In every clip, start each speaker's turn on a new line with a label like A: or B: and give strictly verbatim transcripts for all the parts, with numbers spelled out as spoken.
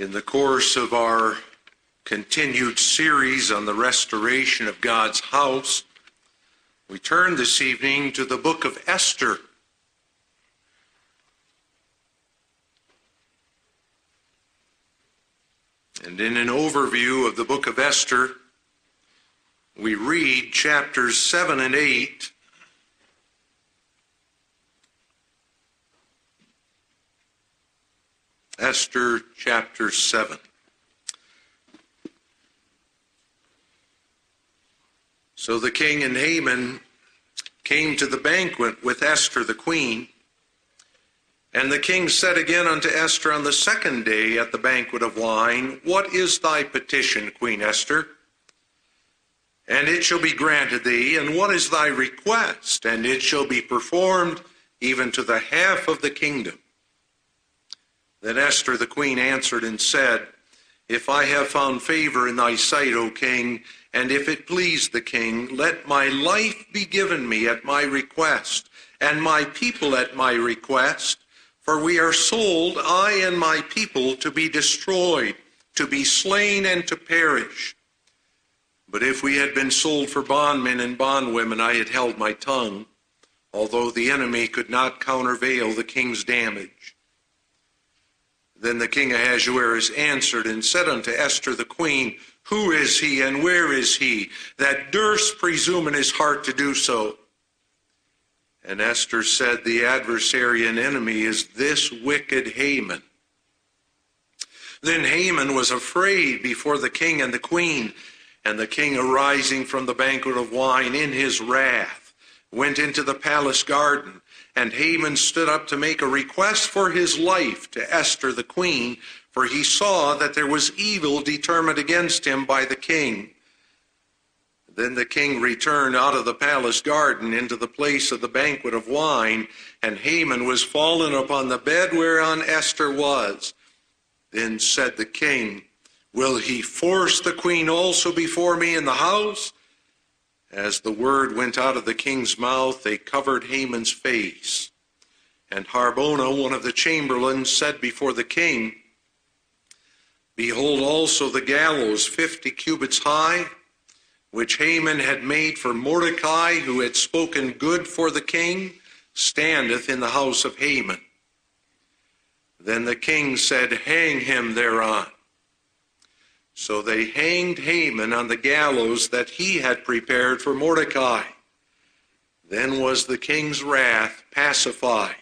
A: In the course of our continued series on the restoration of God's house, we turn this evening to the book of Esther. And in an overview of the book of Esther, we read chapters seven and eight. Esther chapter seven. So the king and Haman came to the banquet with Esther the queen. And the king said again unto Esther on the second day at the banquet of wine, What is thy petition, Queen Esther? And it shall be granted thee. And what is thy request? And it shall be performed even to the half of the kingdom. Then Esther the queen answered and said, If I have found favor in thy sight, O king, and if it please the king, let my life be given me at my request, and my people at my request, for we are sold, I and my people, to be destroyed, to be slain, and to perish. But if we had been sold for bondmen and bondwomen, I had held my tongue, although the enemy could not countervail the king's damage. Then the king Ahasuerus answered and said unto Esther the queen, Who is he and where is he that durst presume in his heart to do so? And Esther said, The adversary and enemy is this wicked Haman. Then Haman was afraid before the king and the queen, and the king, arising from the banquet of wine in his wrath, went into the palace garden. And Haman stood up to make a request for his life to Esther the queen, for he saw that there was evil determined against him by the king. Then the king returned out of the palace garden into the place of the banquet of wine, and Haman was fallen upon the bed whereon Esther was. Then said the king, Will he force the queen also before me in the house? As the word went out of the king's mouth, they covered Haman's face. And Harbona, one of the chamberlains, said before the king, Behold also the gallows fifty cubits high, which Haman had made for Mordecai, who had spoken good for the king, standeth in the house of Haman. Then the king said, Hang him thereon. So they hanged Haman on the gallows that he had prepared for Mordecai. Then was the king's wrath pacified.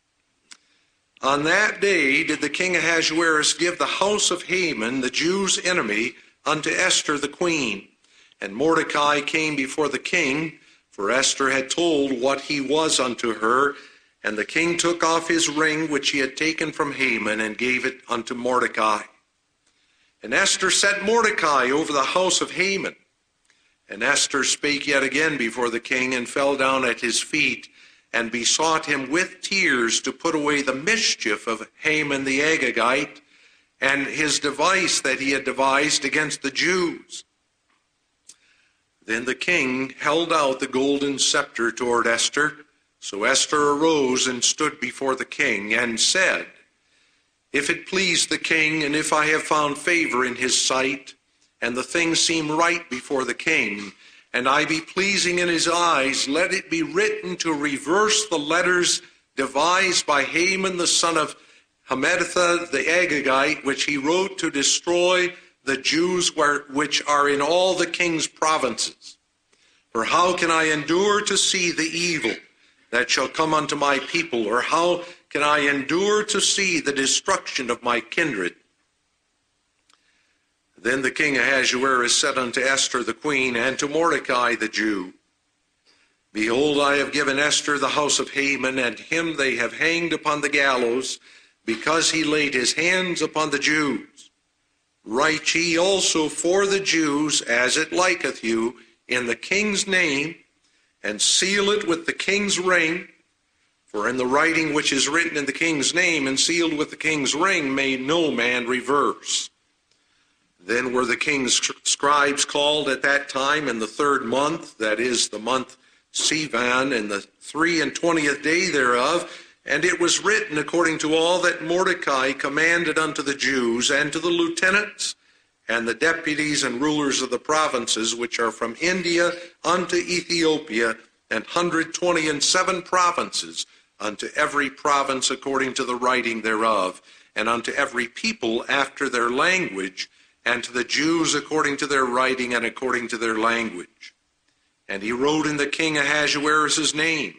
A: On that day did the king Ahasuerus give the house of Haman, the Jews' enemy, unto Esther the queen. And Mordecai came before the king, for Esther had told what he was unto her. And the king took off his ring which he had taken from Haman, and gave it unto Mordecai. And Esther set Mordecai over the house of Haman. And Esther spake yet again before the king, and fell down at his feet, and besought him with tears to put away the mischief of Haman the Agagite, and his device that he had devised against the Jews. Then the king held out the golden scepter toward Esther. So Esther arose and stood before the king, and said, If it please the king, and if I have found favor in his sight, and the thing seem right before the king, and I be pleasing in his eyes, let it be written to reverse the letters devised by Haman the son of Hammedatha the Agagite, which he wrote to destroy the Jews which are in all the king's provinces. For how can I endure to see the evil that shall come unto my people, or how can I endure to see the destruction of my kindred? Then the king Ahasuerus said unto Esther the queen, and to Mordecai the Jew, Behold, I have given Esther the house of Haman, and him they have hanged upon the gallows, because he laid his hands upon the Jews. Write ye also for the Jews, as it liketh you, in the king's name, and seal it with the king's ring. For in the writing which is written in the king's name and sealed with the king's ring may no man reverse. Then were the king's scribes called at that time in the third month, that is the month Sivan, in the three and twentieth day thereof, And it was written according to all that Mordecai commanded unto the Jews, and to the lieutenants, and the deputies and rulers of the provinces, which are from India unto Ethiopia, and hundred twenty and seven provinces, unto every province according to the writing thereof, and unto every people after their language, and to the Jews according to their writing and according to their language. And he wrote in the king Ahasuerus' name,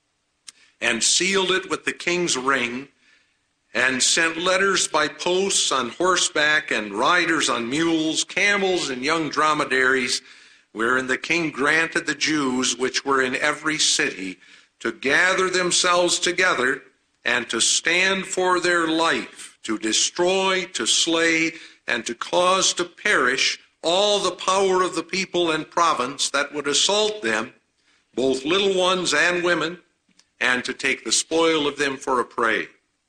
A: and sealed it with the king's ring, and sent letters by posts on horseback, and riders on mules, camels, and young dromedaries, wherein the king granted the Jews which were in every city to gather themselves together, and to stand for their life, to destroy, to slay, and to cause to perish all the power of the people and province that would assault them, both little ones and women, and to take the spoil of them for a prey.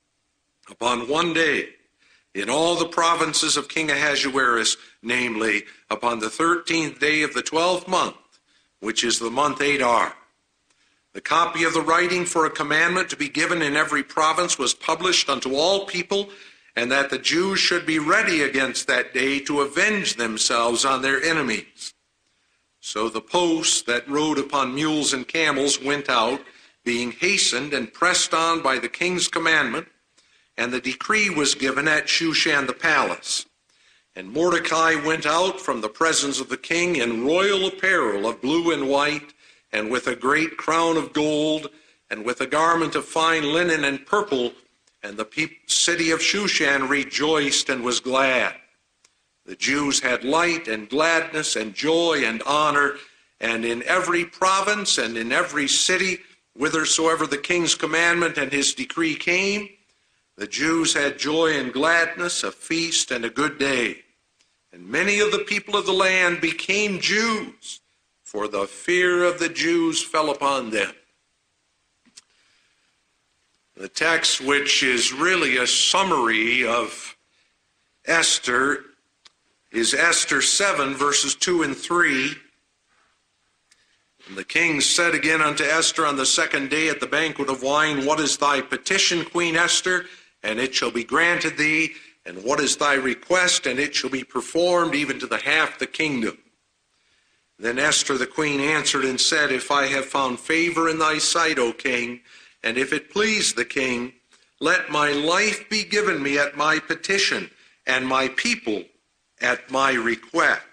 A: Upon one day, in all the provinces of King Ahasuerus, namely, upon the thirteenth day of the twelfth month, which is the month Adar, the copy of the writing for a commandment to be given in every province was published unto all people, and that the Jews should be ready against that day to avenge themselves on their enemies. So the posts that rode upon mules and camels went out, being hastened and pressed on by the king's commandment, and the decree was given at Shushan the palace. And Mordecai went out from the presence of the king in royal apparel of blue and white, and with a great crown of gold, and with a garment of fine linen and purple, and the pe- city of Shushan rejoiced and was glad. The Jews had light and gladness and joy and honor, and in every province and in every city, whithersoever the king's commandment and his decree came, the Jews had joy and gladness, a feast and a good day. And many of the people of the land became Jews, for the fear of the Jews fell upon them. The text, which is really a summary of Esther, is Esther seven, verses two and three. And the king said again unto Esther on the second day at the banquet of wine, What is thy petition, Queen Esther? And it shall be granted thee. And what is thy request? And it shall be performed, even to the half the kingdom. Then Esther the queen answered and said, If I have found favor in thy sight, O king, and if it please the king, let my life be given me at my petition, and my people at my request.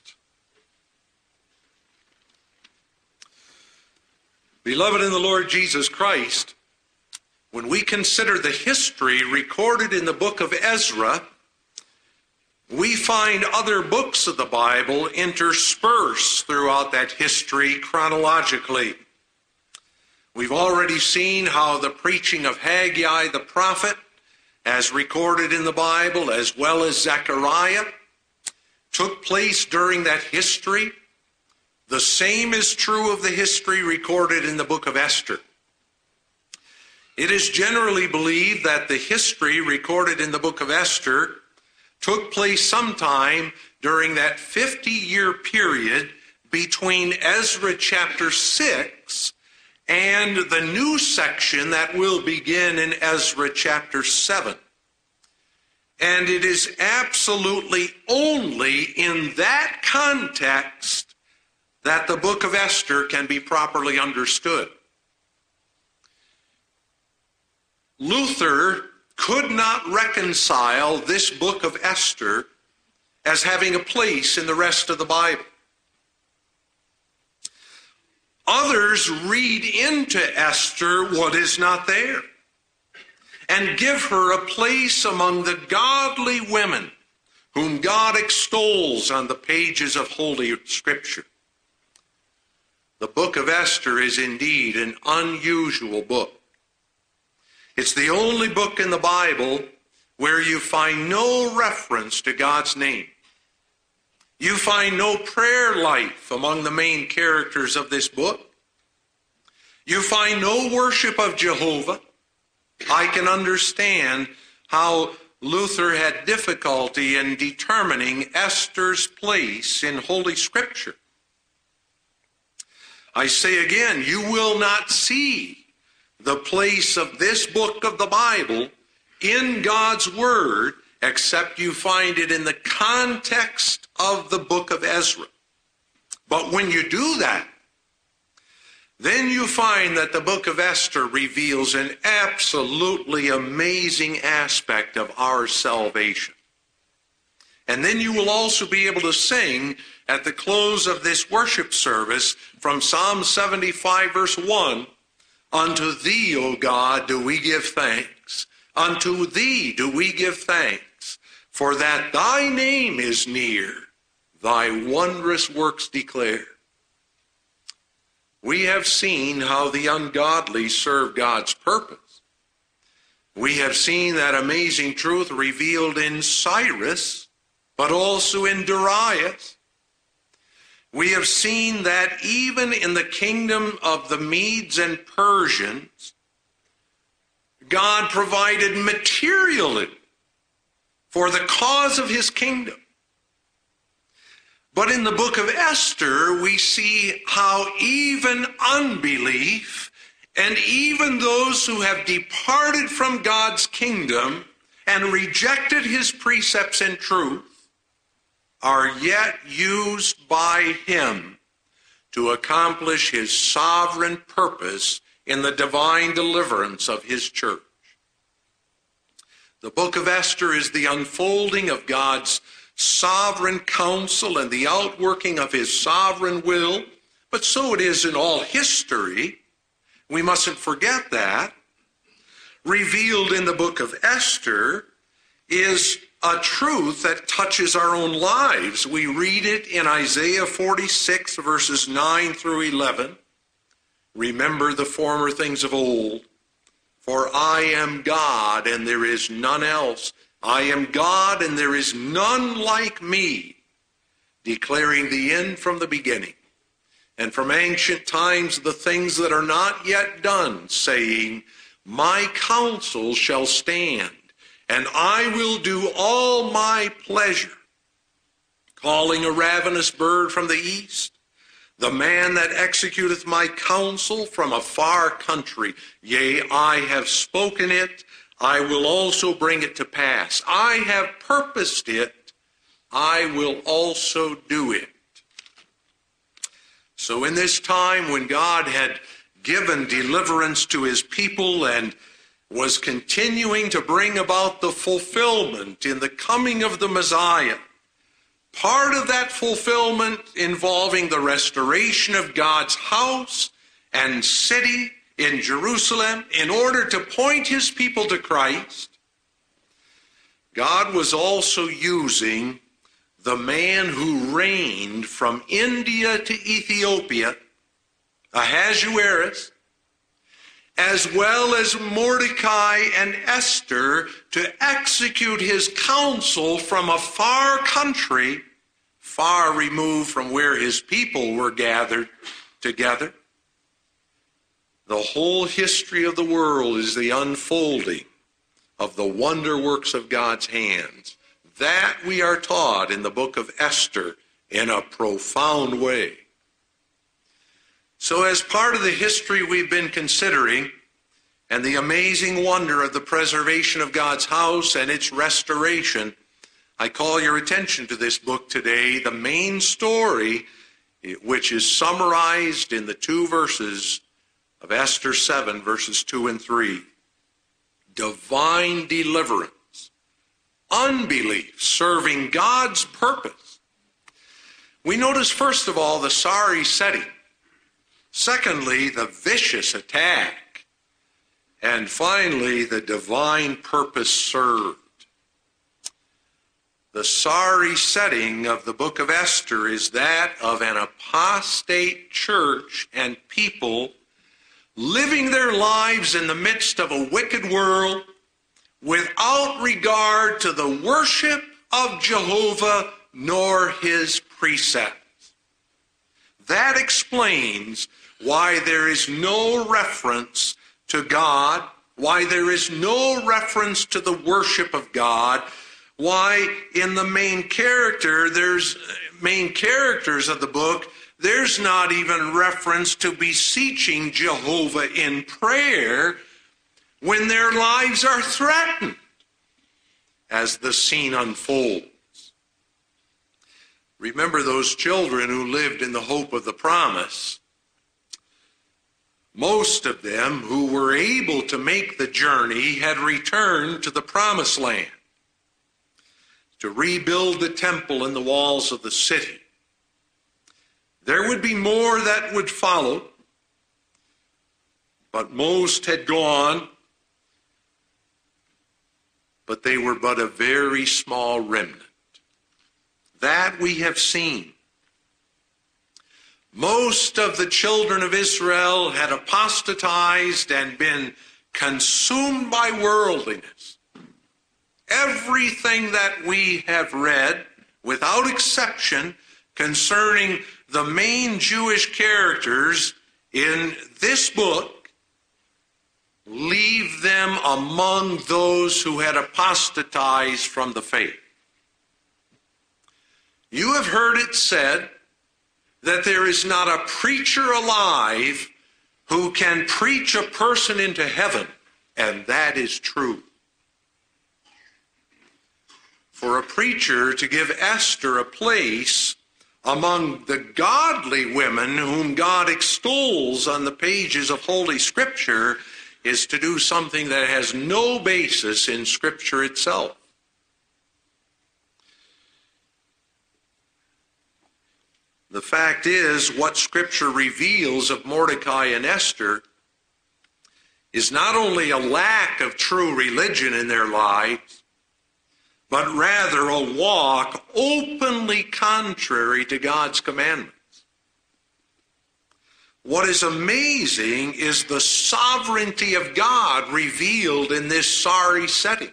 A: Beloved in the Lord Jesus Christ, when we consider the history recorded in the book of Ezra, we find other books of the Bible interspersed throughout that history chronologically. We've already seen how the preaching of Haggai the prophet, as recorded in the Bible, as well as Zechariah, took place during that history. The same is true of the history recorded in the book of Esther. It is generally believed that the history recorded in the book of Esther took place sometime during that fifty-year period between Ezra chapter six and the new section that will begin in Ezra chapter seven. And it is absolutely only in that context that the book of Esther can be properly understood. Luther could not reconcile this book of Esther as having a place in the rest of the Bible. Others read into Esther what is not there and give her a place among the godly women whom God extols on the pages of Holy Scripture. The book of Esther is indeed an unusual book. It's the only book in the Bible where you find no reference to God's name. You find no prayer life among the main characters of this book. You find no worship of Jehovah. I can understand how Luther had difficulty in determining Esther's place in Holy Scripture. I say again, you will not see the place of this book of the Bible in God's Word, except you find it in the context of the book of Ezra. But when you do that, then you find that the book of Esther reveals an absolutely amazing aspect of our salvation. And then you will also be able to sing at the close of this worship service from Psalm seventy-five, verse one, "Unto thee, O God, do we give thanks. Unto thee do we give thanks, for that thy name is near, thy wondrous works declare." We have seen how the ungodly serve God's purpose. We have seen that amazing truth revealed in Cyrus, but also in Darius. We have seen that even in the kingdom of the Medes and Persians, God provided materially for the cause of his kingdom. But in the book of Esther, we see how even unbelief and even those who have departed from God's kingdom and rejected his precepts and truth are yet used by him to accomplish his sovereign purpose in the divine deliverance of his church. The book of Esther is the unfolding of God's sovereign counsel and the outworking of his sovereign will, but so it is in all history. We mustn't forget that. Revealed in the book of Esther is a truth that touches our own lives. We read it in Isaiah forty-six, verses nine through eleven. "Remember the former things of old, for I am God and there is none else. I am God and there is none like me, declaring the end from the beginning, and from ancient times the things that are not yet done, saying, my counsel shall stand, and I will do all my pleasure, calling a ravenous bird from the east, the man that executeth my counsel from a far country. Yea, I have spoken it, I will also bring it to pass. I have purposed it, I will also do it." So in this time when God had given deliverance to his people and was continuing to bring about the fulfillment in the coming of the Messiah, part of that fulfillment involving the restoration of God's house and city in Jerusalem in order to point his people to Christ, God was also using the man who reigned from India to Ethiopia, Ahasuerus, as well as Mordecai and Esther, to execute his counsel from a far country, far removed from where his people were gathered together. The whole history of the world is the unfolding of the wonder works of God's hands. That we are taught in the book of Esther in a profound way. So as part of the history we've been considering and the amazing wonder of the preservation of God's house and its restoration, I call your attention to this book today, the main story, which is summarized in the two verses of Esther seven, verses two and three. Divine deliverance. Unbelief serving God's purpose. We notice, first of all, the sorry setting. Secondly, the vicious attack. And finally, the divine purpose served. The sorry setting of the book of Esther is that of an apostate church and people living their lives in the midst of a wicked world without regard to the worship of Jehovah nor his precepts. That explains why there is no reference to God, why there is no reference to the worship of God, why in the main character, there's main characters of the book, there's not even reference to beseeching Jehovah in prayer when their lives are threatened as the scene unfolds. Remember those children who lived in the hope of the promise. Most of them who were able to make the journey had returned to the promised land to rebuild the temple and the walls of the city. There would be more that would follow, but most had gone, but they were but a very small remnant. That we have seen. Most of the children of Israel had apostatized and been consumed by worldliness. Everything that we have read, without exception, concerning the main Jewish characters in this book, leave them among those who had apostatized from the faith. You have heard it said that there is not a preacher alive who can preach a person into heaven, and that is true. For a preacher to give Esther a place among the godly women whom God extols on the pages of Holy Scripture is to do something that has no basis in Scripture itself. The fact is, what Scripture reveals of Mordecai and Esther is not only a lack of true religion in their lives, but rather a walk openly contrary to God's commandments. What is amazing is the sovereignty of God revealed in this sorry setting.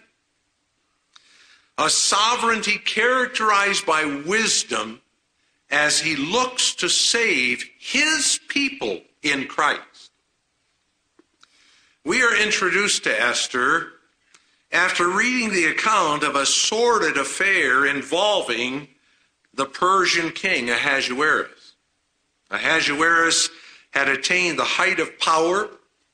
A: A sovereignty characterized by wisdom as he looks to save his people in Christ. We are introduced to Esther after reading the account of a sordid affair involving the Persian king Ahasuerus. Ahasuerus had attained the height of power,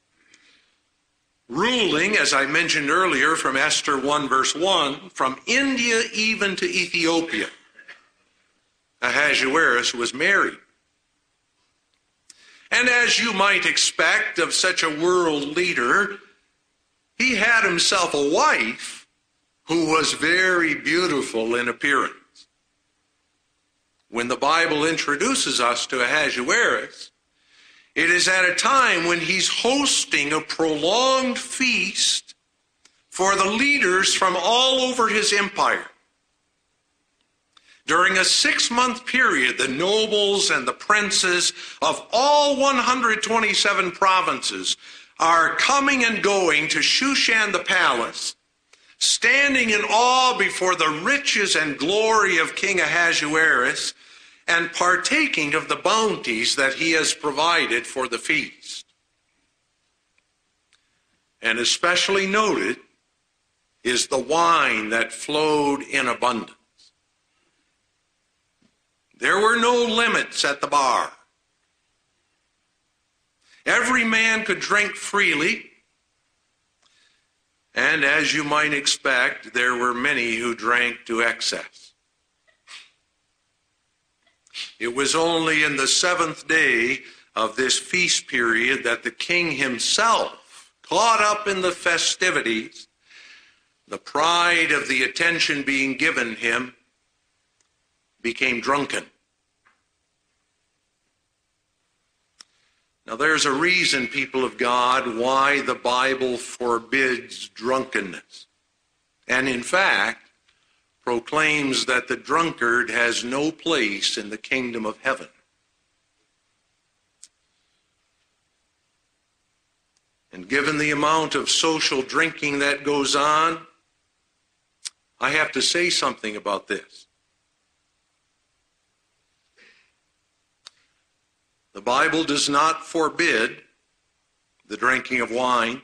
A: ruling, as I mentioned earlier from Esther one verse one, from India even to Ethiopia. Ahasuerus was married. And as you might expect of such a world leader, he had himself a wife who was very beautiful in appearance. When the Bible introduces us to Ahasuerus, it is at a time when he's hosting a prolonged feast for the leaders from all over his empire. During a six-month period, the nobles and the princes of all one hundred twenty-seven provinces are coming and going to Shushan the palace, standing in awe before the riches and glory of King Ahasuerus, and partaking of the bounties that he has provided for the feast. And especially noted is the wine that flowed in abundance. There were no limits at the bar. Every man could drink freely, and as you might expect, there were many who drank to excess. It was only in the seventh day of this feast period that the king himself, caught up in the festivities, the pride of the attention being given him, became drunken. Now there's a reason, people of God, why the Bible forbids drunkenness. And in fact, proclaims that the drunkard has no place in the kingdom of heaven. And given the amount of social drinking that goes on, I have to say something about this. The Bible does not forbid the drinking of wine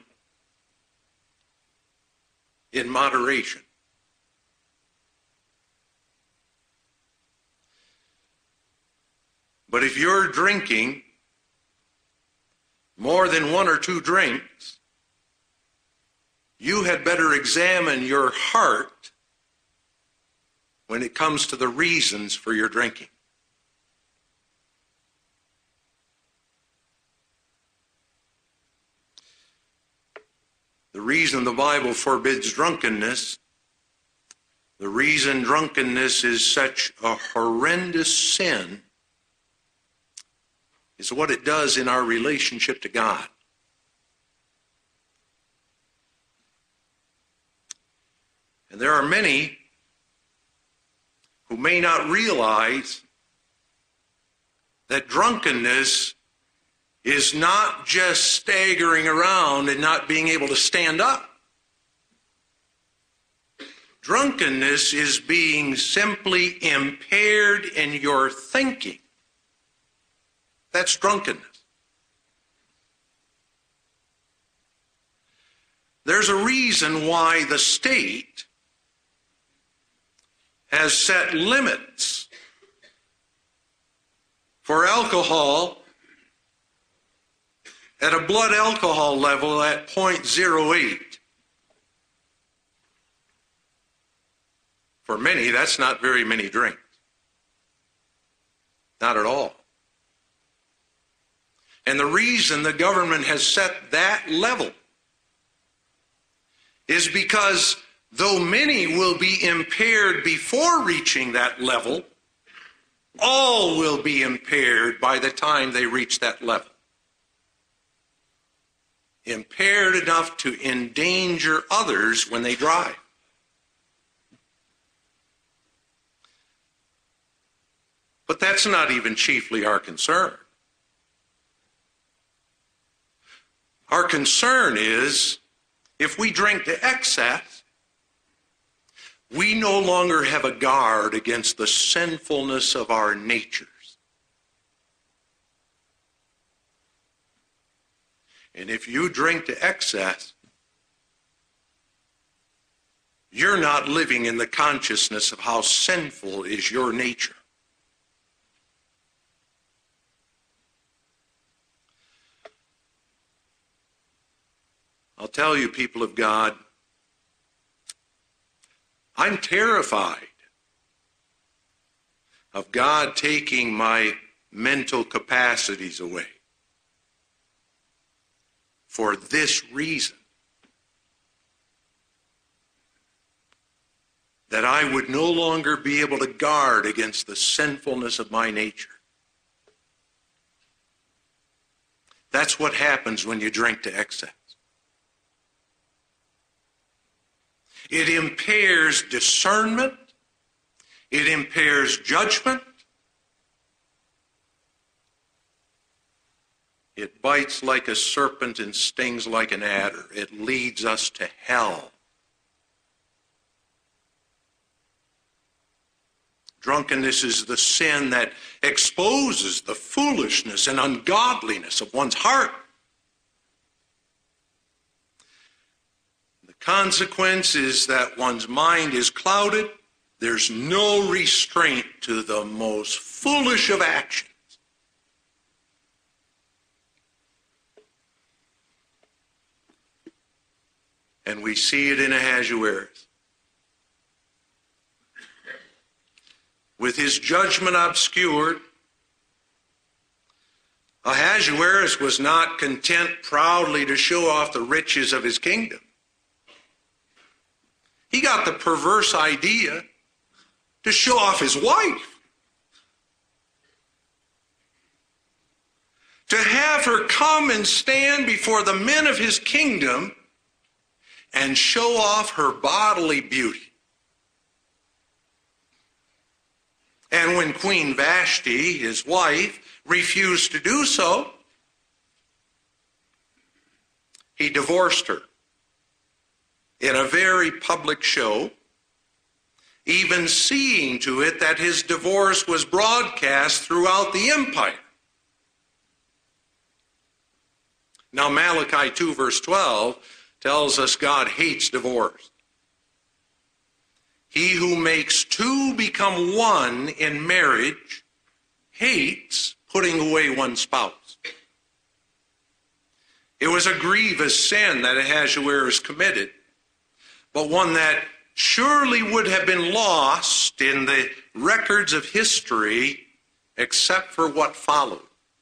A: in moderation. But if you're drinking more than one or two drinks, you had better examine your heart when it comes to the reasons for your drinking. The reason the Bible forbids drunkenness, the reason drunkenness is such a horrendous sin, is what it does in our relationship to God. And there are many who may not realize that drunkenness is not just staggering around and not being able to stand up. Drunkenness is being simply impaired in your thinking. That's drunkenness. There's a reason why the state has set limits for alcohol at a blood alcohol level at zero point zero eight. For many, that's not very many drinks. Not at all. And the reason the government has set that level is because though many will be impaired before reaching that level, all will be impaired by the time they reach that level. Impaired enough to endanger others when they drive. But that's not even chiefly our concern. Our concern is if we drink to excess, we no longer have a guard against the sinfulness of our natures. And if you drink to excess, you're not living in the consciousness of how sinful is your nature. I'll tell you, people of God, I'm terrified of God taking my mental capacities away for this reason, that I would no longer be able to guard against the sinfulness of my nature. That's what happens when you drink to excess. It impairs discernment. It impairs judgment. It bites like a serpent and stings like an adder. It leads us to hell. Drunkenness is the sin that exposes the foolishness and ungodliness of one's heart. Consequence is that one's mind is clouded. There's no restraint to the most foolish of actions. And we see it in Ahasuerus. With his judgment obscured, Ahasuerus was not content proudly to show off the riches of his kingdom. He got the perverse idea to show off his wife. To have her come and stand before the men of his kingdom and show off her bodily beauty. And when Queen Vashti, his wife, refused to do so, he divorced her in a very public show, even seeing to it that his divorce was broadcast throughout the empire. Now, Malachi two, verse twelve, tells us God hates divorce. He who makes two become one in marriage hates putting away one's spouse. It was a grievous sin that Ahasuerus committed, but one that surely would have been lost in the records of history except for what followed.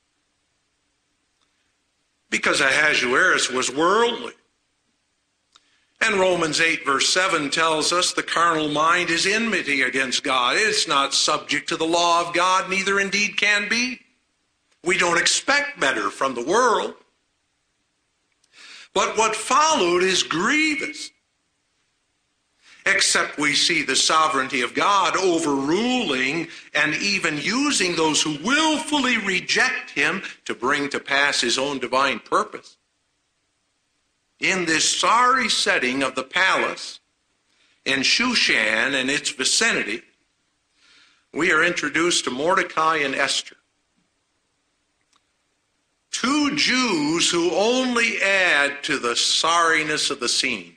A: Because Ahasuerus was worldly. And Romans eight verse seven tells us the carnal mind is enmity against God. It's not subject to the law of God, neither indeed can be. We don't expect better from the world. But what followed is grievous. Except we see the sovereignty of God overruling and even using those who willfully reject him to bring to pass his own divine purpose. In this sorry setting of the palace in Shushan and its vicinity, we are introduced to Mordecai and Esther. Two Jews who only add to the sorriness of the scene.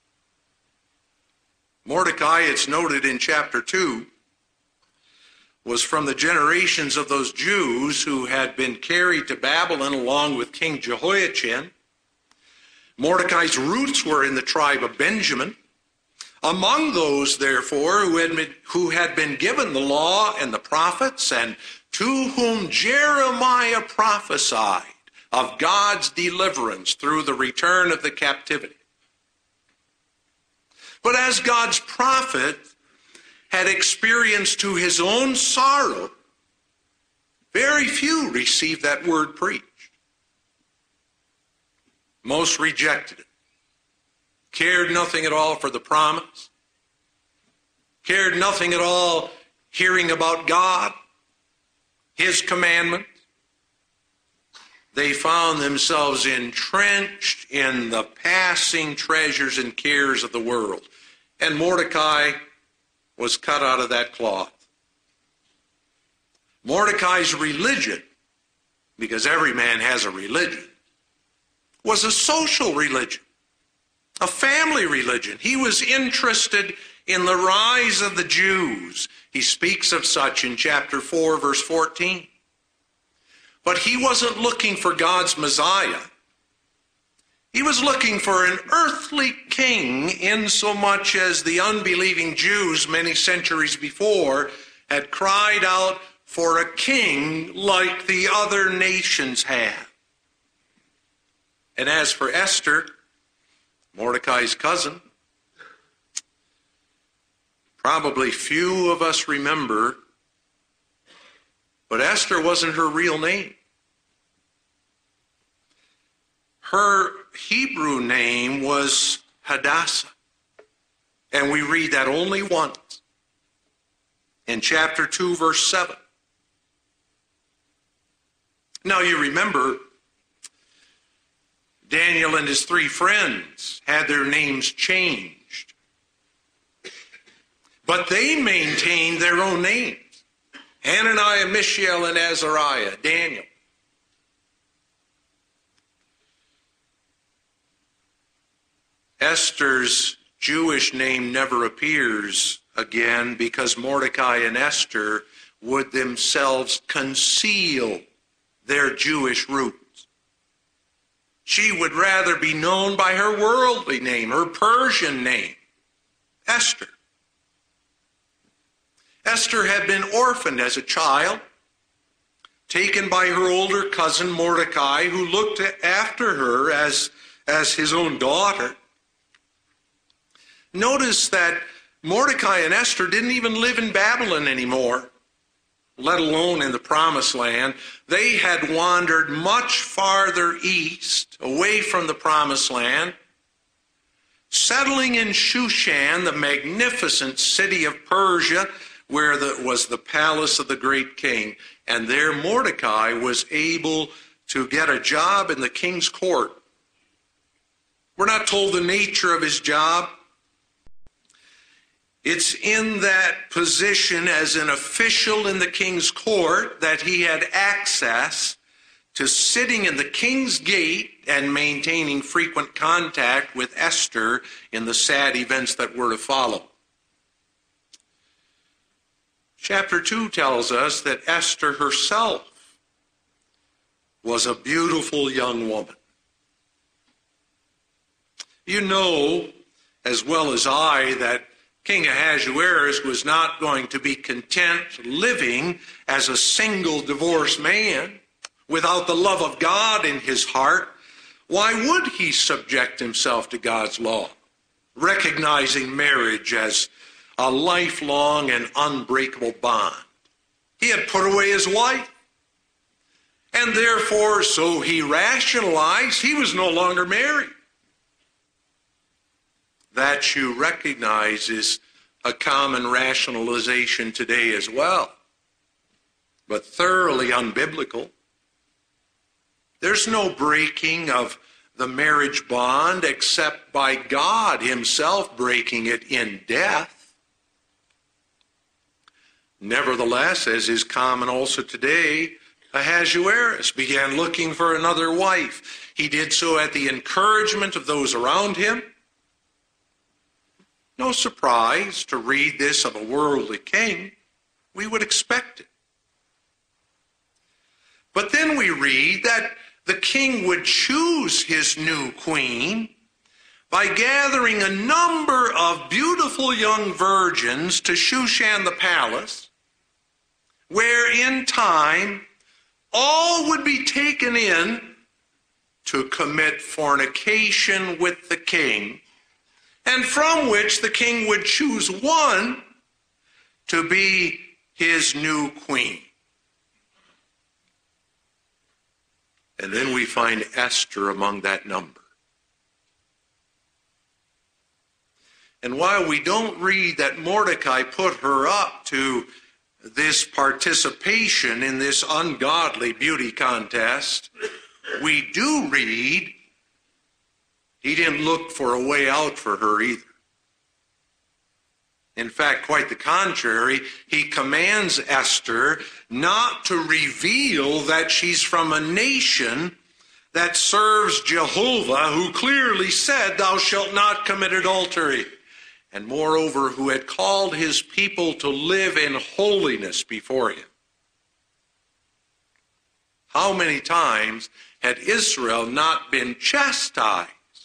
A: Mordecai, it's noted in chapter two, was from the generations of those Jews who had been carried to Babylon along with King Jehoiachin. Mordecai's roots were in the tribe of Benjamin. Among those, therefore, who had been, who had been given the law and the prophets, and to whom Jeremiah prophesied of God's deliverance through the return of the captivity. But as God's prophet had experienced to his own sorrow, very few received that word preached. Most rejected it, cared nothing at all for the promise, cared nothing at all hearing about God, his commandments. They found themselves entrenched in the passing treasures and cares of the world. And Mordecai was cut out of that cloth. Mordecai's religion, because every man has a religion, was a social religion, a family religion. He was interested in the rise of the Jews. He speaks of such in chapter four, verse fourteen. But he wasn't looking for God's Messiah. He was looking for an earthly king, insomuch as the unbelieving Jews many centuries before had cried out for a king like the other nations have. And as for Esther, Mordecai's cousin, probably few of us remember, but Esther wasn't her real name. Her Hebrew name was Hadassah. And we read that only once in chapter two, verse seven. Now you remember, Daniel and his three friends had their names changed. But they maintained their own names. Hananiah, Mishael, and Azariah, Daniel. Esther's Jewish name never appears again because Mordecai and Esther would themselves conceal their Jewish roots. She would rather be known by her worldly name, her Persian name, Esther. Esther had been orphaned as a child, taken by her older cousin Mordecai, who looked after her as, as his own daughter. Notice that Mordecai and Esther didn't even live in Babylon anymore, let alone in the Promised Land. They had wandered much farther east, away from the Promised Land, settling in Shushan, the magnificent city of Persia, where the, was the palace of the great king. And there Mordecai was able to get a job in the king's court. We're not told the nature of his job. It's in that position as an official in the king's court that he had access to sitting in the king's gate and maintaining frequent contact with Esther in the sad events that were to follow. Chapter two tells us that Esther herself was a beautiful young woman. You know as well as I that King Ahasuerus was not going to be content living as a single divorced man without the love of God in his heart. Why would he subject himself to God's law, recognizing marriage as a lifelong and unbreakable bond? He had put away his wife, and therefore, so he rationalized, he was no longer married. That you recognize is a common rationalization today as well, but thoroughly unbiblical. There's no breaking of the marriage bond except by God himself breaking it in death. Nevertheless, as is common also today, Ahasuerus began looking for another wife. He did so at the encouragement of those around him. No surprise to read this of a worldly king. We would expect it. But then we read that the king would choose his new queen by gathering a number of beautiful young virgins to Shushan the palace, where in time all would be taken in to commit fornication with the king, and from which the king would choose one to be his new queen. And then we find Esther among that number. And while we don't read that Mordecai put her up to this participation in this ungodly beauty contest, we do read he didn't look for a way out for her either. In fact, quite the contrary, he commands Esther not to reveal that she's from a nation that serves Jehovah, who clearly said, "Thou shalt not commit adultery," and moreover, who had called his people to live in holiness before him. How many times had Israel not been chastised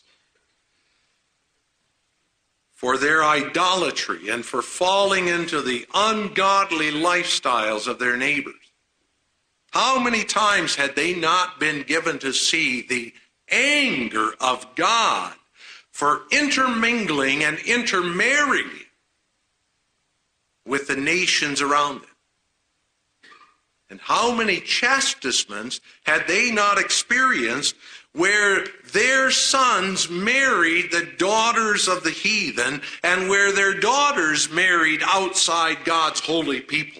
A: for their idolatry and for falling into the ungodly lifestyles of their neighbors? How many times had they not been given to see the anger of God for intermingling and intermarrying with the nations around them? And how many chastisements had they not experienced where their sons married the daughters of the heathen and where their daughters married outside God's holy people?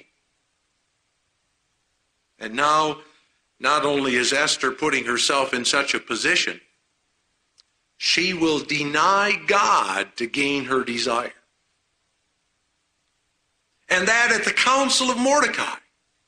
A: And now, not only is Esther putting herself in such a position, she will deny God to gain her desire. And that at the counsel of Mordecai.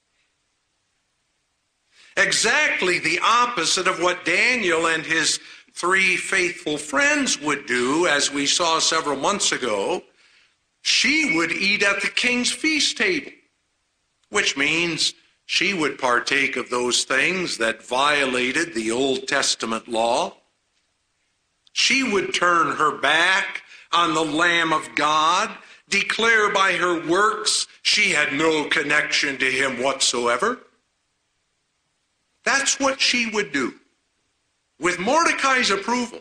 A: Exactly the opposite of what Daniel and his three faithful friends would do, as we saw several months ago. She would eat at the king's feast table, which means she would partake of those things that violated the Old Testament law. She would turn her back on the Lamb of God, declare by her works she had no connection to him whatsoever. That's what she would do, with Mordecai's approval.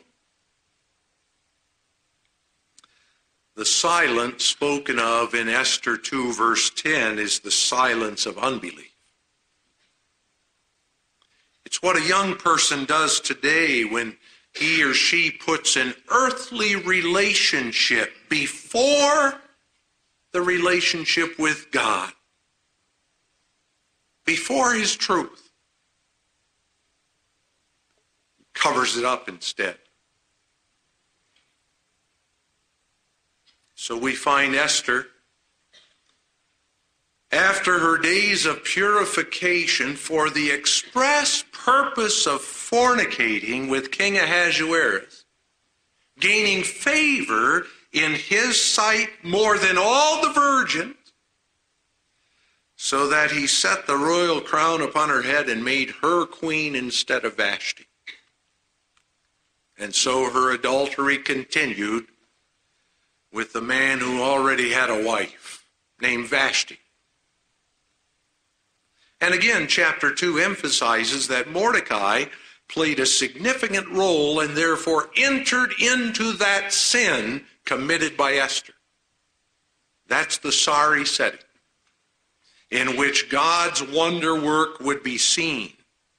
A: The silence spoken of in Esther two, verse ten, is the silence of unbelief. It's what a young person does today when he or she puts an earthly relationship before the relationship with God, before his truth. Covers it up instead. So we find Esther, after her days of purification for the express purpose of fornicating with King Ahasuerus, gaining favor in his sight more than all the virgins, so that he set the royal crown upon her head and made her queen instead of Vashti. And so her adultery continued with the man who already had a wife named Vashti. And again, chapter two emphasizes that Mordecai played a significant role and therefore entered into that sin committed by Esther. That's the sorry setting in which God's wonder work would be seen.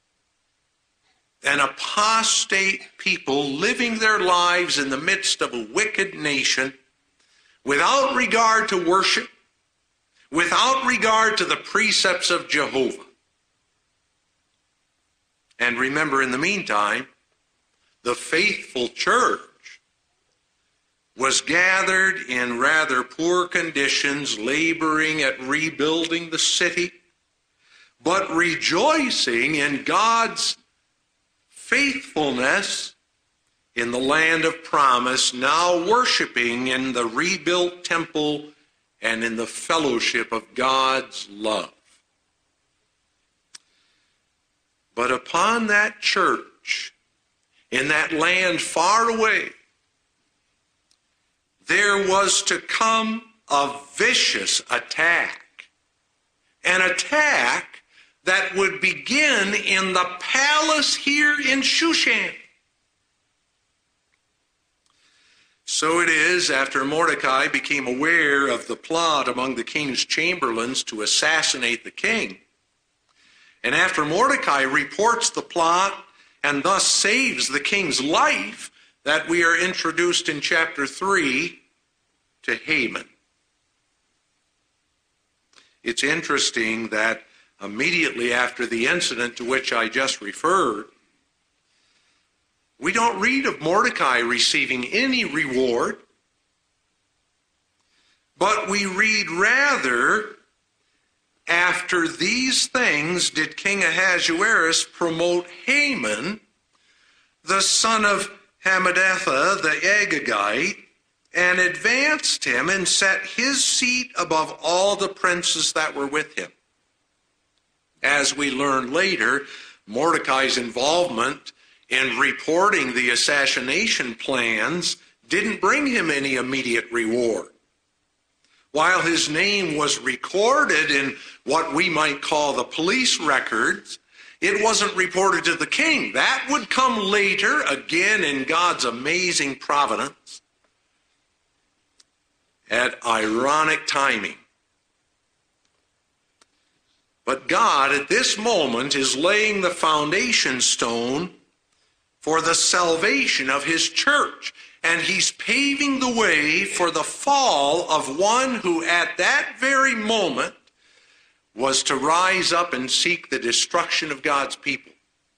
A: An apostate people living their lives in the midst of a wicked nation without regard to worship, without regard to the precepts of Jehovah. And remember, in the meantime, the faithful church was gathered in rather poor conditions, laboring at rebuilding the city, but rejoicing in God's faithfulness in the land of promise, now worshiping in the rebuilt temple and in the fellowship of God's love. But upon that church, in that land far away, there was to come a vicious attack. An attack that would begin in the palace here in Shushan. So it is, after Mordecai became aware of the plot among the king's chamberlains to assassinate the king, and after Mordecai reports the plot and thus saves the king's life, that we are introduced in chapter three to Haman. It's interesting that immediately after the incident to which I just referred, we don't read of Mordecai receiving any reward, but we read rather, after these things did King Ahasuerus promote Haman, the son of Hammedatha the Agagite, and advanced him and set his seat above all the princes that were with him. As we learn later, Mordecai's involvement in reporting the assassination plans didn't bring him any immediate reward. While his name was recorded in what we might call the police records, it wasn't reported to the king. That would come later, again in God's amazing providence, at ironic timing. But God, at this moment, is laying the foundation stone for the salvation of his church. And he's paving the way for the fall of one who at that very moment was to rise up and seek the destruction of God's people.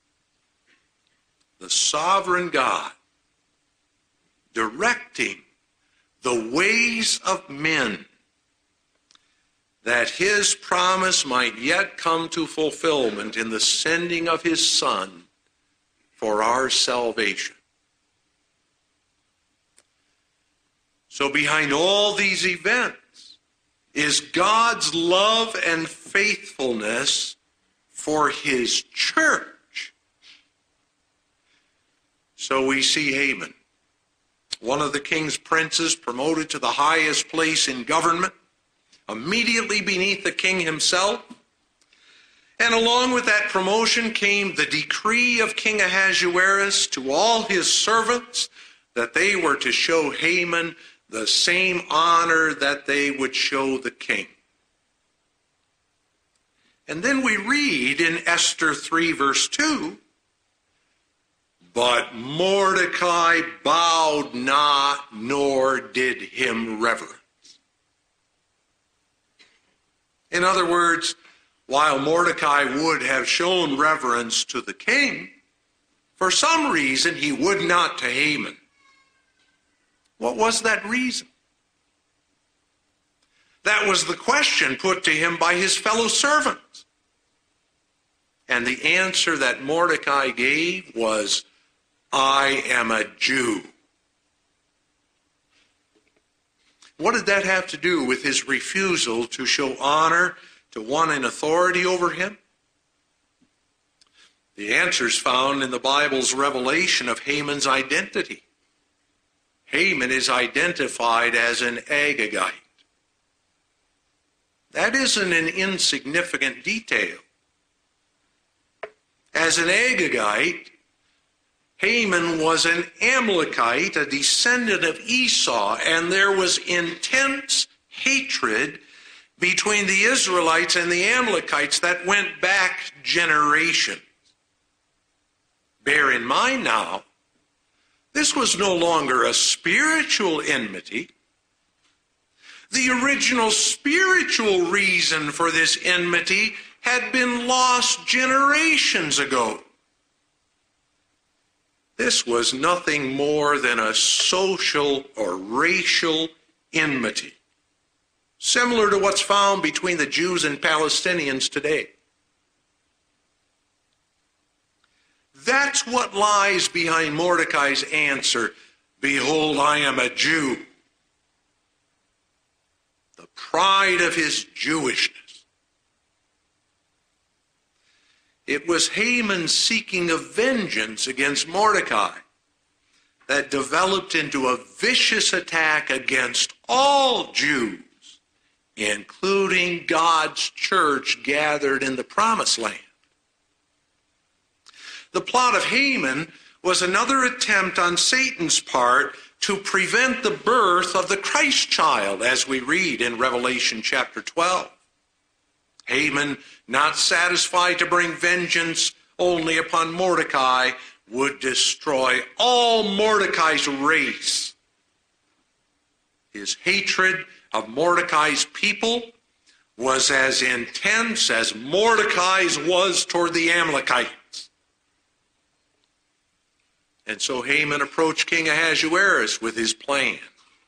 A: The sovereign God directing the ways of men, that his promise might yet come to fulfillment in the sending of his Son for our salvation. So behind all these events is God's love and faithfulness for his church. So we see Haman, one of the king's princes, promoted to the highest place in government, immediately beneath the king himself. And along with that promotion came the decree of King Ahasuerus to all his servants that they were to show Haman the same honor that they would show the king. And then we read in Esther three, verse two, but Mordecai bowed not, nor did him reverence. In other words, while Mordecai would have shown reverence to the king, for some reason he would not to Haman. What was that reason? That was the question put to him by his fellow servants. And the answer that Mordecai gave was, I am a Jew. What did that have to do with his refusal to show honor to one in authority over him? The answer is found in the Bible's revelation of Haman's identity. Haman is identified as an Agagite. That isn't an insignificant detail. As an Agagite, Haman was an Amalekite, a descendant of Esau, and there was intense hatred between the Israelites and the Amalekites that went back generations. Bear in mind now, this was no longer a spiritual enmity. The original spiritual reason for this enmity had been lost generations ago. This was nothing more than a social or racial enmity, similar to what's found between the Jews and Palestinians today. That's what lies behind Mordecai's answer, "Behold, I am a Jew." The pride of his Jewishness. It was Haman's seeking of vengeance against Mordecai that developed into a vicious attack against all Jews, including God's church gathered in the Promised Land. The plot of Haman was another attempt on Satan's part to prevent the birth of the Christ child, as we read in Revelation chapter twelve. Haman, not satisfied to bring vengeance only upon Mordecai, would destroy all Mordecai's race. His hatred of Mordecai's people was as intense as Mordecai's was toward the Amalekites. And so Haman approached King Ahasuerus with his plan.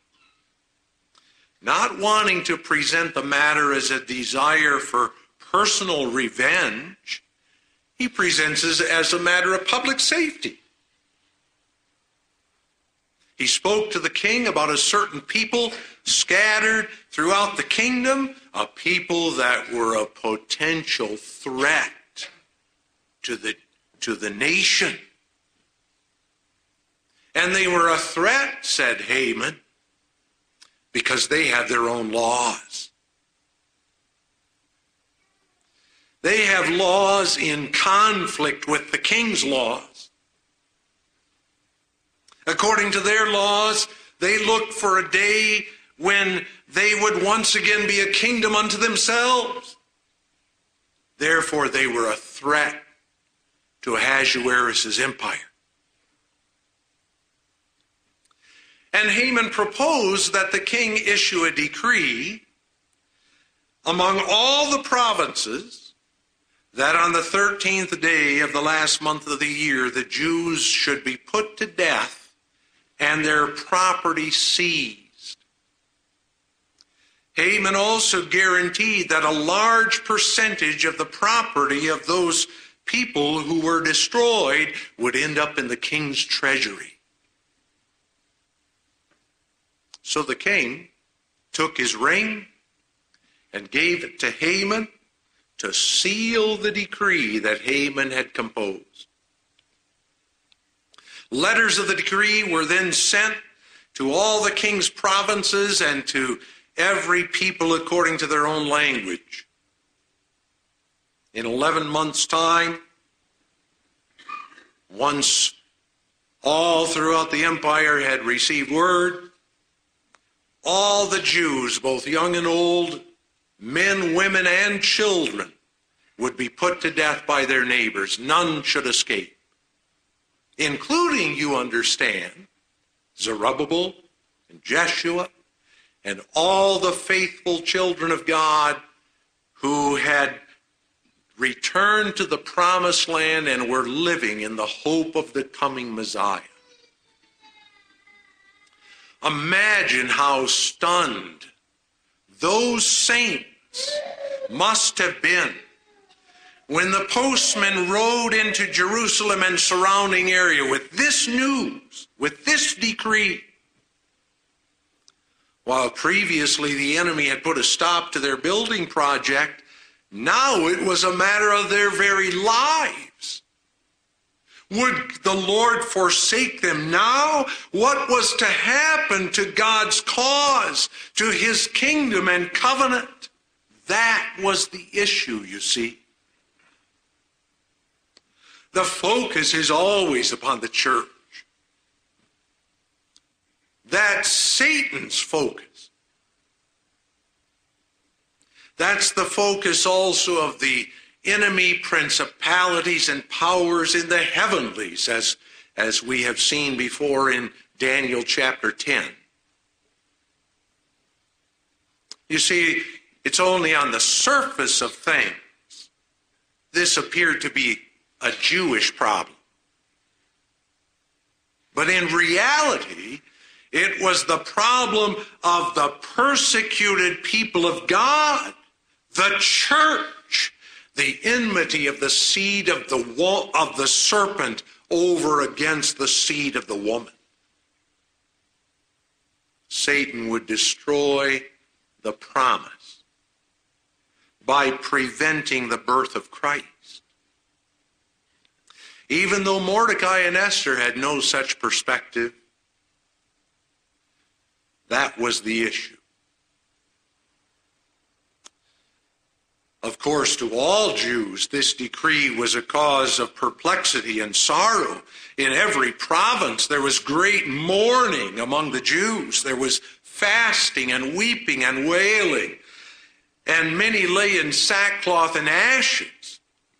A: Not wanting to present the matter as a desire for personal revenge, he presents it as a matter of public safety. He spoke to the king about a certain people scattered throughout the kingdom, a people that were a potential threat to the, to the nation. And they were a threat, said Haman, because they had their own laws. They have laws in conflict with the king's laws. According to their laws, they looked for a day when they would once again be a kingdom unto themselves. Therefore, they were a threat to Ahasuerus' empire. And Haman proposed that the king issue a decree among all the provinces that on the thirteenth day of the last month of the year, the Jews should be put to death and their property seized. Haman also guaranteed that a large percentage of the property of those people who were destroyed would end up in the king's treasury. So the king took his ring and gave it to Haman to seal the decree that Haman had composed. Letters of the decree were then sent to all the king's provinces and to every people according to their own language. In eleven months' time, once all throughout the empire had received word, all the Jews, both young and old, men, women, and children, would be put to death by their neighbors. None should escape, including, you understand, Zerubbabel and Jeshua and all the faithful children of God who had returned to the Promised Land and were living in the hope of the coming Messiah. Imagine how stunned those saints must have been when the postman rode into Jerusalem and surrounding area with this news, with this decree. While previously the enemy had put a stop to their building project, Now it was a matter of their very lives. Would the Lord forsake them now? What was to happen to God's cause, to his kingdom and covenant? That was the issue, you see. The focus is always upon the church. That's Satan's focus. That's the focus also of the enemy principalities and powers in the heavenlies, as, as we have seen before in Daniel chapter ten. You see, it's only on the surface of things this appeared to be a Jewish problem. But in reality, it was the problem of the persecuted people of God, the church, the enmity of the seed of the of the serpent over against the seed of the woman. Satan would destroy the promise by preventing the birth of Christ. Even though Mordecai and Esther had no such perspective, that was the issue. Of course, to all Jews, this decree was a cause of perplexity and sorrow. In every province, there was great mourning among the Jews. There was fasting and weeping and wailing, and many lay in sackcloth and ashes.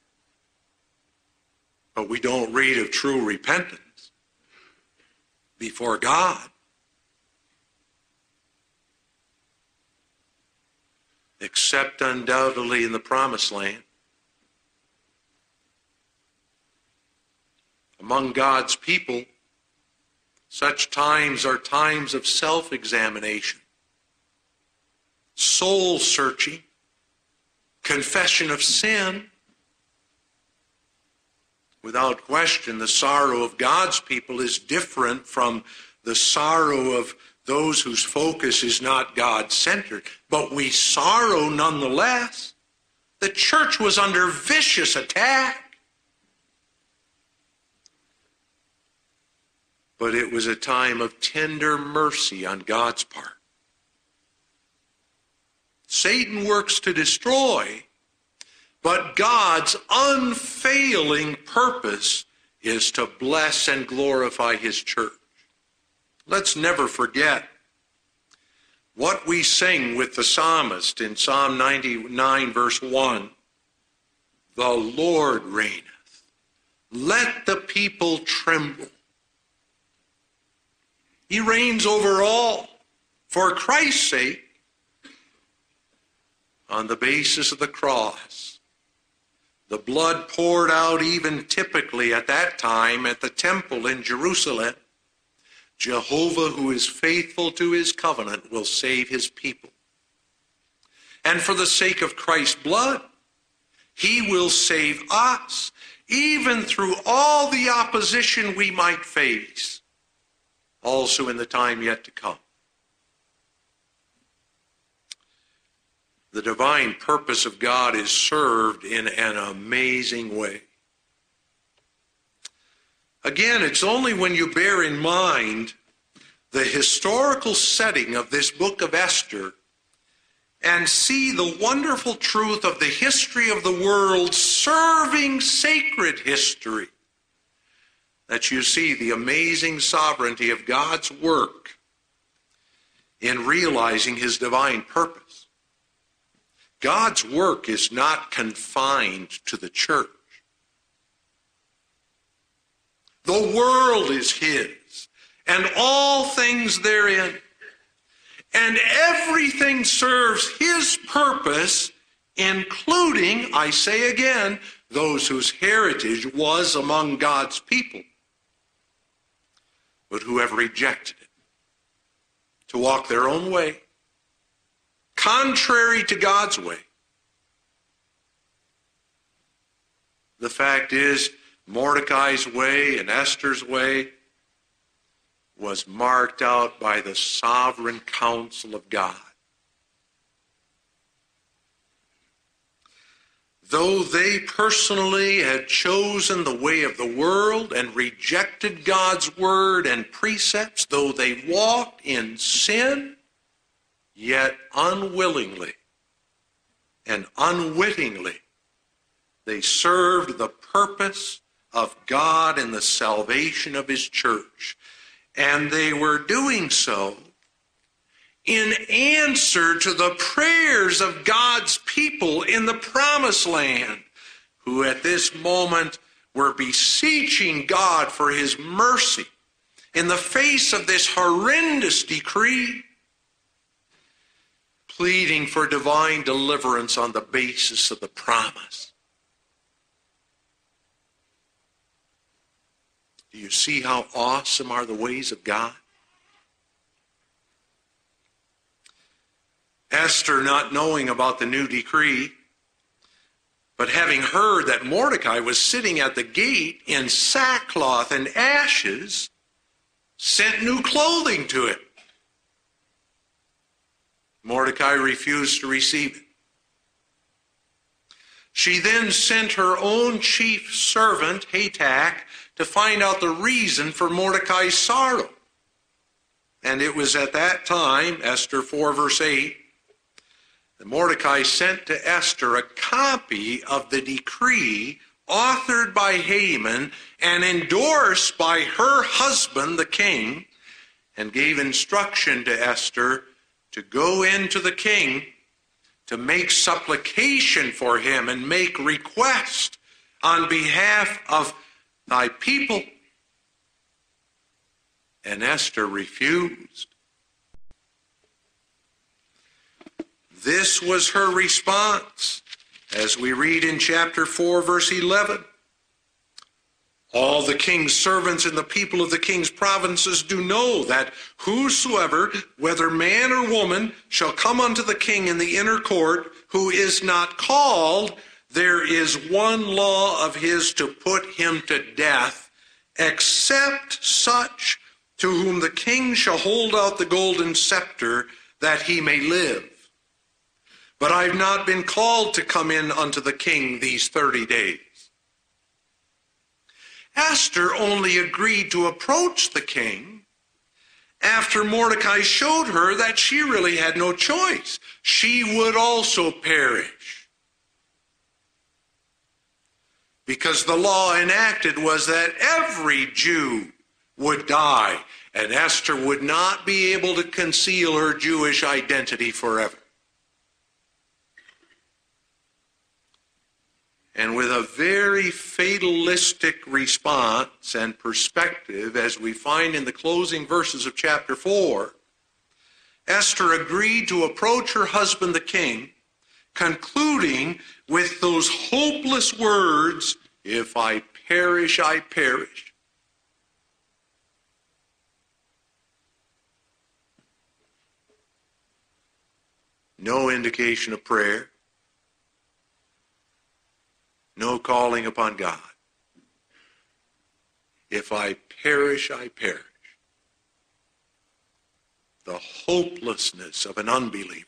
A: But we don't read of true repentance before God. Except undoubtedly in the Promised Land. Among God's people, such times are times of self-examination, soul-searching, confession of sin. Without question, the sorrow of God's people is different from the sorrow of those whose focus is not God-centered. But we sorrow nonetheless. The church was under vicious attack. But it was a time of tender mercy on God's part. Satan works to destroy, but God's unfailing purpose is to bless and glorify his church. Let's never forget what we sing with the psalmist in Psalm ninety-nine, verse one. The Lord reigneth. Let the people tremble. He reigns over all for Christ's sake on the basis of the cross. The blood poured out even typically at that time at the temple in Jerusalem. Jehovah, who is faithful to his covenant, will save his people. And for the sake of Christ's blood, he will save us, even through all the opposition we might face, also in the time yet to come. The divine purpose of God is served in an amazing way. Again, it's only when you bear in mind the historical setting of this book of Esther and see the wonderful truth of the history of the world serving sacred history that you see the amazing sovereignty of God's work in realizing his divine purpose. God's work is not confined to the church. The world is his, and all things therein. And everything serves his purpose, including, I say again, those whose heritage was among God's people, but who have rejected it, to walk their own way, contrary to God's way. The fact is, Mordecai's way and Esther's way was marked out by the sovereign counsel of God. though they personally had chosen the way of the world and rejected God's word and precepts, though they walked in sin, yet unwillingly and unwittingly, they served the purpose of God and the salvation of his church. And they were doing so in answer to the prayers of God's people in the promised land, who at this moment were beseeching God for his mercy in the face of this horrendous decree, pleading for divine deliverance on the basis of the promise. Do you see how awesome are the ways of God? Esther, not knowing about the new decree, but having heard that Mordecai was sitting at the gate in sackcloth and ashes, sent new clothing to him. Mordecai refused to receive it. She then sent her own chief servant, Hatach, to find out the reason for Mordecai's sorrow. And it was at that time, Esther four, verse eight, that Mordecai sent to Esther a copy of the decree authored by Haman and endorsed by her husband, the king, and gave instruction to Esther to go into the king to make supplication for him and make request on behalf of thy people. And Esther refused. This was her response, as we read in chapter four, verse eleven. All the king's servants and the people of the king's provinces do know that whosoever, whether man or woman, shall come unto the king in the inner court, who is not called, there is one law of his to put him to death, except such to whom the king shall hold out the golden scepter, that he may live. But I have not been called to come in unto the king these thirty days. Esther only agreed to approach the king after Mordecai showed her that she really had no choice. She would also perish. Because the law enacted was that every Jew would die, and Esther would not be able to conceal her Jewish identity forever. And with a very fatalistic response and perspective, as we find in the closing verses of chapter four, Esther agreed to approach her husband the king, concluding with those hopeless words, "If I perish, I perish." No indication of prayer. No calling upon God. If I perish, I perish. The hopelessness of an unbeliever.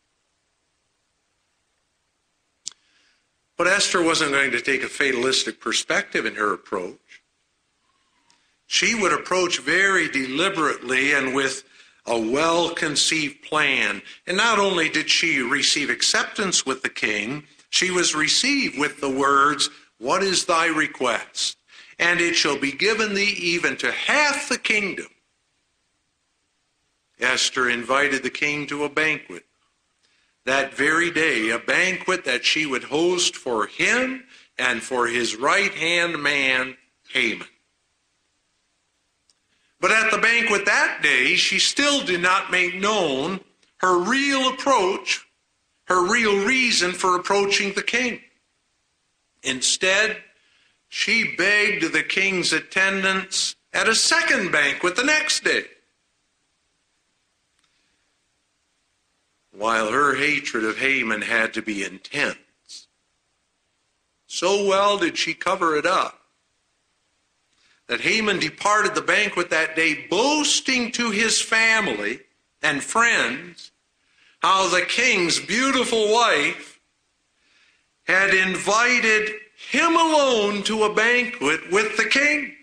A: But Esther wasn't going to take a fatalistic perspective in her approach. She would approach very deliberately and with a well-conceived plan. And not only did she receive acceptance with the king, she was received with the words, "What is thy request? And it shall be given thee even to half the kingdom." Esther invited the king to a banquet that very day, a banquet that she would host for him and for his right-hand man, Haman. But at the banquet that day, she still did not make known her real approach, her real reason for approaching the king. Instead, she begged the king's attendance at a second banquet the next day. While her hatred of Haman had to be intense, so well did she cover it up, that Haman departed the banquet that day boasting to his family and friends how the king's beautiful wife had invited him alone to a banquet with the king.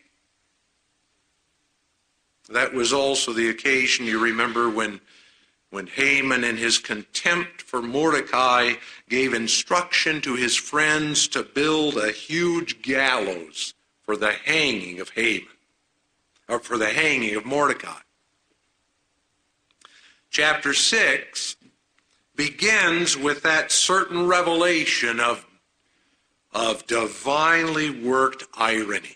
A: That was also the occasion, you remember, when, when Haman, in his contempt for Mordecai, gave instruction to his friends to build a huge gallows for the hanging of Haman, or for the hanging of Mordecai. Chapter six begins with that certain revelation of, of divinely worked irony.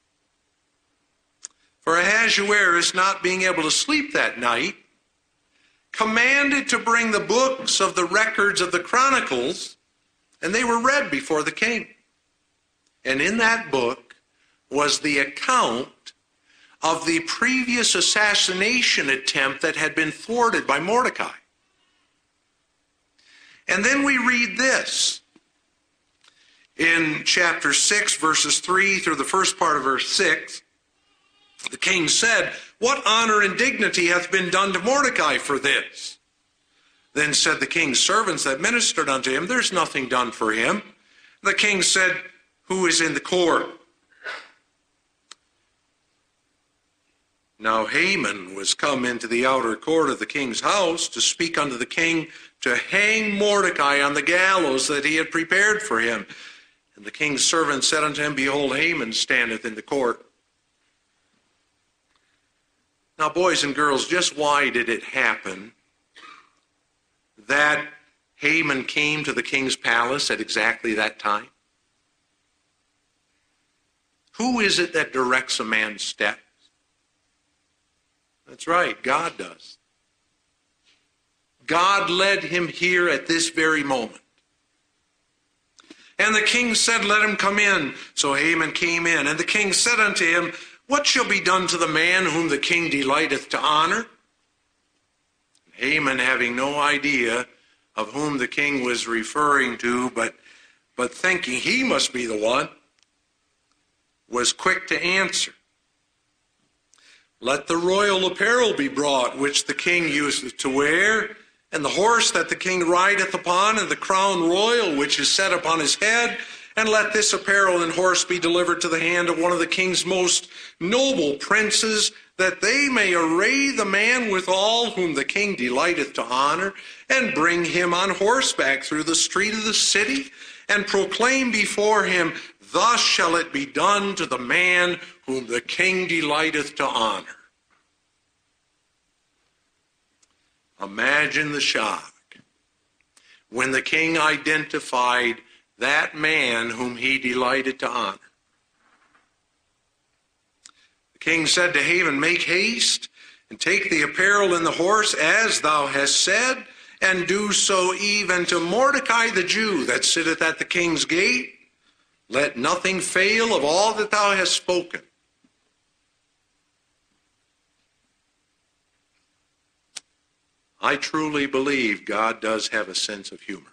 A: For Ahasuerus, not being able to sleep that night, commanded to bring the books of the records of the Chronicles, and they were read before the king. And in that book was the account of the previous assassination attempt that had been thwarted by Mordecai. And then we read this in chapter six, verses three through the first part of verse six. The king said, "What honor and dignity hath been done to Mordecai for this?" Then said the king's servants that ministered unto him, "There's nothing done for him." The king said, "Who is in the court?" Now Haman was come into the outer court of the king's house to speak unto the king to hang Mordecai on the gallows that he had prepared for him. And the king's servant said unto him, "Behold, Haman standeth in the court." Now, boys and girls, just why did it happen that Haman came to the king's palace at exactly that time? Who is it that directs a man's steps? That's right, God does. God led him here at this very moment. And the king said, "Let him come in." So Haman came in, and the king said unto him, "What shall be done to the man whom the king delighteth to honor?" Haman, having no idea of whom the king was referring to, but, but thinking he must be the one, was quick to answer. "Let the royal apparel be brought, which the king useth to wear, and the horse that the king rideth upon, and the crown royal which is set upon his head, and let this apparel and horse be delivered to the hand of one of the king's most noble princes, that they may array the man withal whom the king delighteth to honor, and bring him on horseback through the street of the city, and proclaim before him, Thus shall it be done to the man whom the king delighteth to honor." Imagine the shock when the king identified that man whom he delighted to honor. The king said to Haman, "Make haste and take the apparel and the horse as thou hast said, and do so even to Mordecai the Jew that sitteth at the king's gate. Let nothing fail of all that thou hast spoken." I truly believe God does have a sense of humor.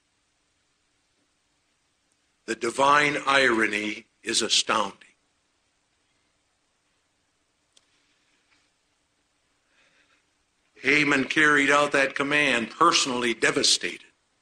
A: The divine irony is astounding. Haman carried out that command, personally devastated.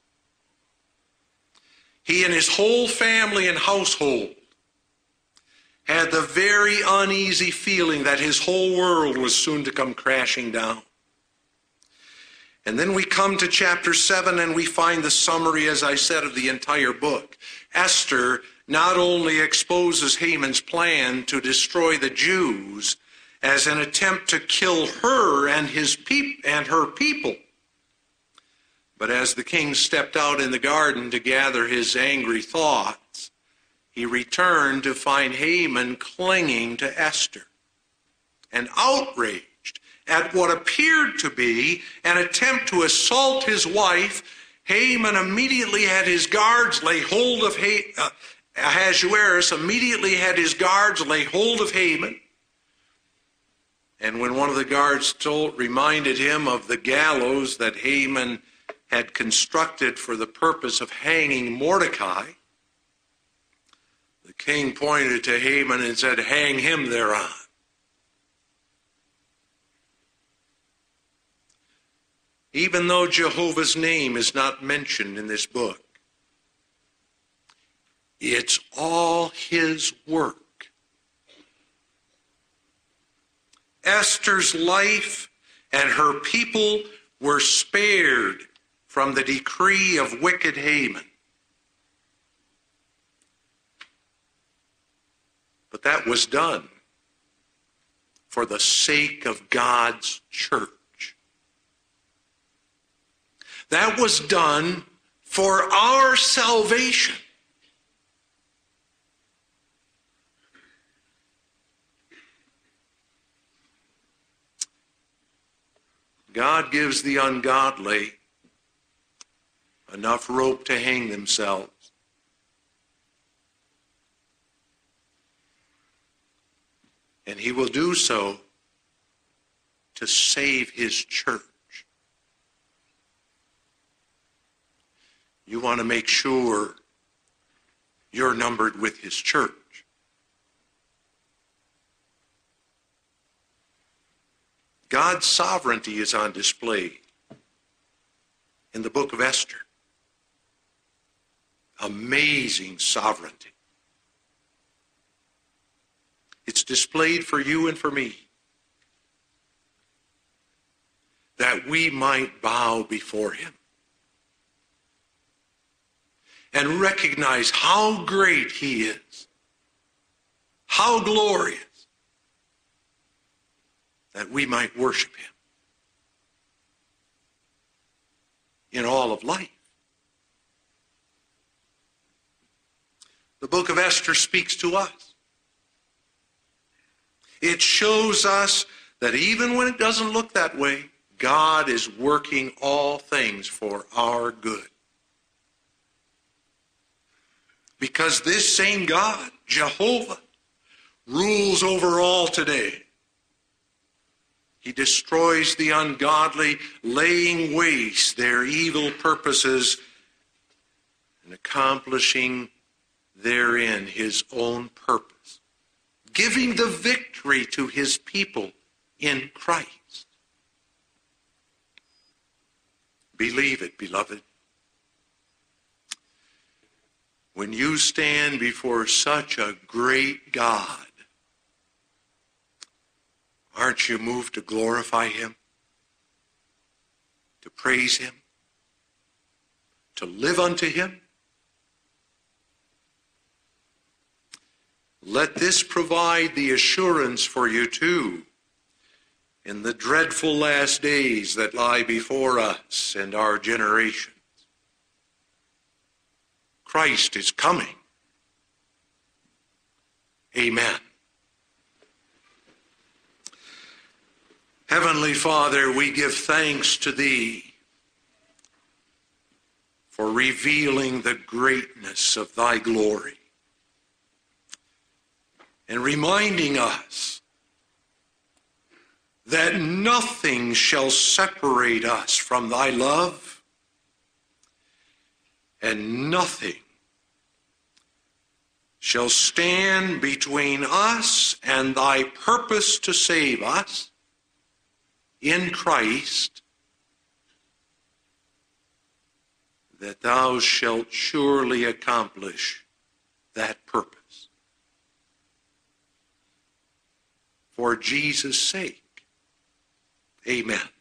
A: He and his whole family and household had the very uneasy feeling that his whole world was soon to come crashing down. And then we come to chapter seven and we find the summary, as I said, of the entire book. Esther not only exposes Haman's plan to destroy the Jews as an attempt to kill her and his peop- and her people, but as the king stepped out in the garden to gather his angry thoughts, he returned to find Haman clinging to Esther and outraged at what appeared to be an attempt to assault his wife. Haman immediately had his guards lay hold of ha- uh, Ahasuerus immediately had his guards lay hold of Haman. And when one of the guards told, reminded him of the gallows that Haman had constructed for the purpose of hanging Mordecai, the king pointed to Haman and said, "Hang him thereon." Even though Jehovah's name is not mentioned in this book, It's all his work. Esther's life and her people were spared from the decree of wicked Haman. But that was done for the sake of God's church. That was done for our salvation. God gives the ungodly enough rope to hang themselves. And he will do so to save his church. You want to make sure you're numbered with his church. God's sovereignty is on display in the book of Esther. Amazing sovereignty. It's displayed for you and for me, that we might bow before him and recognize how great he is, how glorious, that we might worship him in all of life. The book of Esther speaks to us. It shows us that even when it doesn't look that way, God is working all things for our good. Because this same God, Jehovah, rules over all today. He destroys the ungodly, laying waste their evil purposes and accomplishing therein his own purpose, giving the victory to his people in Christ. Believe it, beloved. When you stand before such a great God, aren't you moved to glorify him, to praise him, to live unto him? Let this provide the assurance for you too in the dreadful last days that lie before us and our generations. Christ is coming. Amen. Heavenly Father, we give thanks to thee for revealing the greatness of thy glory and reminding us that nothing shall separate us from thy love, and nothing shall stand between us and thy purpose to save us in Christ, that thou shalt surely accomplish that purpose. For Jesus' sake, amen.